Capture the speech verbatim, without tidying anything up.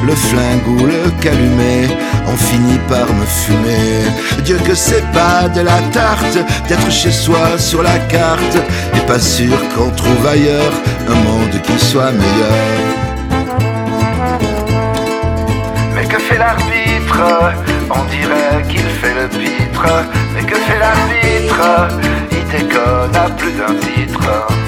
le flingue ou le calumet, on finit par me fumer. Dieu que c'est pas de la tarte d'être chez soi sur la carte, et pas sûr qu'on trouve ailleurs un monde qui soit meilleur. Mais que fait l'arbitre? On dirait qu'il fait le pitre. Mais que fait l'arbitre? Il déconne à plus d'un titre.